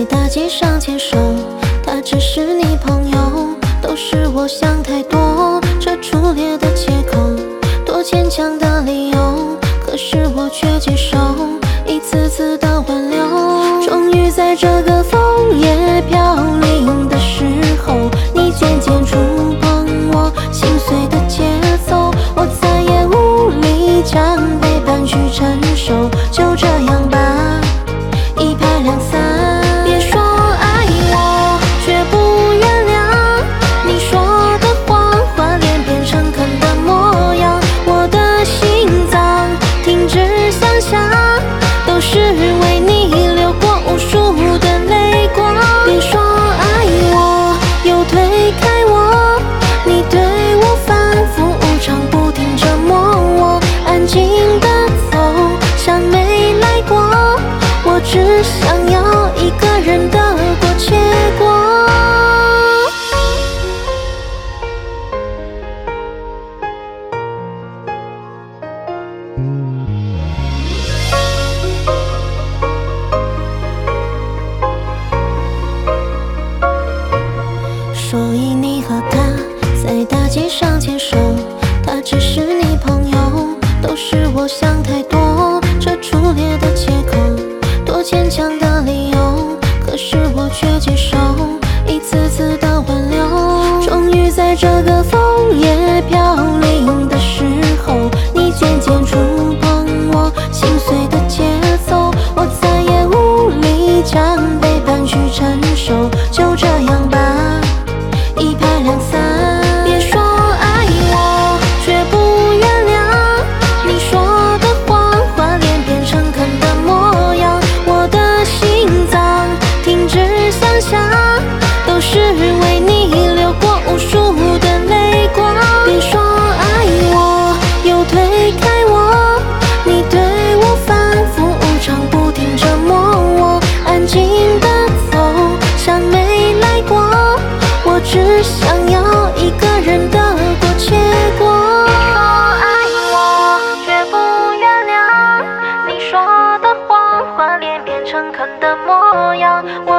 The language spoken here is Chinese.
在大街上牵手，他只是你朋友，都是我想太多，这初恋的借口，多牵强的理由，可是我却接受一次次的挽留。终于在这个枫叶飘零的时候，你渐渐触碰我心碎的节奏，我再也无力将背叛去承受，就这样吧，一拍两散。别说爱我，却不原谅，你说的谎话连变诚恳的模样，我的心脏停止想象，都是为你流过无数的泪光。别说爱我，又推开我，你对我反复无常，不停折磨我，安静的走，像没来过，我只想要一个人的过且过。所以你和他在大街上牵手，他只是你朋友，都是我想太多，这初恋的借口，多牵强的理由，可是我却接受一次次的挽留。终于在这个枫叶飘零的时候，你渐渐触碰我心碎的节奏，我再也无力将背叛去承受，就这样吧，一拍两散。别说爱我，却不原谅，你说的谎话连变诚恳的模样，我的心脏停止想象，都是为你流过无数的泪光。别说爱我，又推开我，你对我反复无常，不停折磨我，安静的走，像没来过，我只想要一个人的过且过。说爱我，却不原谅，你说的谎话连变诚恳的模样。